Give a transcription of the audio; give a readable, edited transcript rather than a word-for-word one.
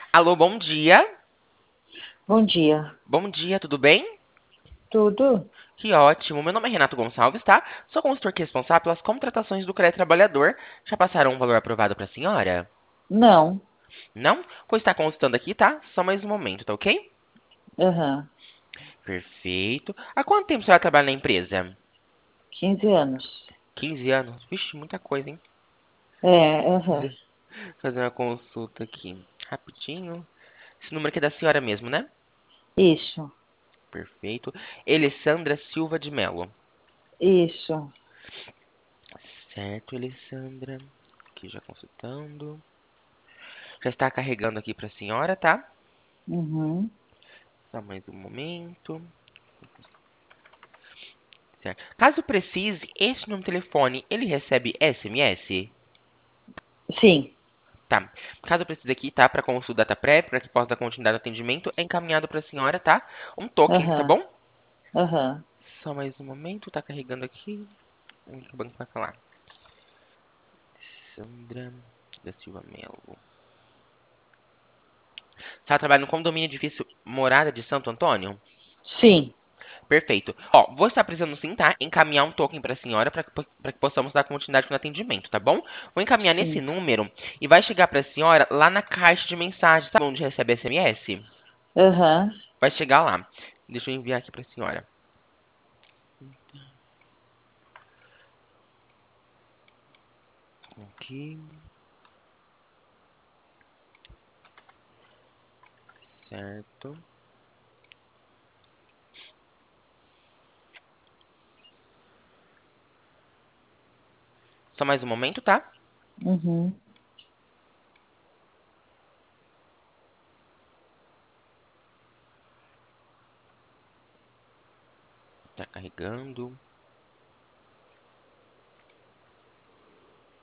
Alô, bom dia. Bom dia. Bom dia, tudo bem? Tudo? Que ótimo. Meu nome é Renato Gonçalves, tá? Sou consultor que é responsável pelas contratações do crédito trabalhador. Já passaram um valor aprovado para a senhora? Não. Não? Pois está consultando aqui, tá? Só mais um momento, tá ok? Aham. Perfeito. Há quanto tempo a senhora trabalha na empresa? 15 anos. 15 anos. Vixe, muita coisa, hein? Aham. Fazer uma consulta aqui. Rapidinho. Esse número aqui é da senhora mesmo, né? Isso. Perfeito. Alessandra Silva de Mello. Isso. Certo, Alessandra. Aqui já consultando. Já está carregando aqui para a senhora, tá? Uhum. Só mais um momento. Certo. Caso precise, este número de telefone, ele recebe SMS? Sim. Tá. Caso precise aqui, tá? Para consulta data prévia, para que possa dar continuidade ao atendimento, é encaminhado para a senhora, tá? Um token, tá Aham. bom? Aham. Só mais um momento, tá carregando aqui. O banco vai falar. Sandra da Silva Melo. Tá trabalhando no condomínio edifício Morada de Santo Antônio? Sim. Perfeito. Ó, vou estar precisando sim, tá? Encaminhar um token para a senhora para que possamos dar continuidade no atendimento, tá bom? Vou encaminhar nesse Sim. número e vai chegar para a senhora lá na caixa de mensagens, sabe onde recebe SMS? Aham. Vai chegar lá. Deixa eu enviar aqui para a senhora. Aqui, certo. Só mais um momento, tá? Uhum. Tá carregando.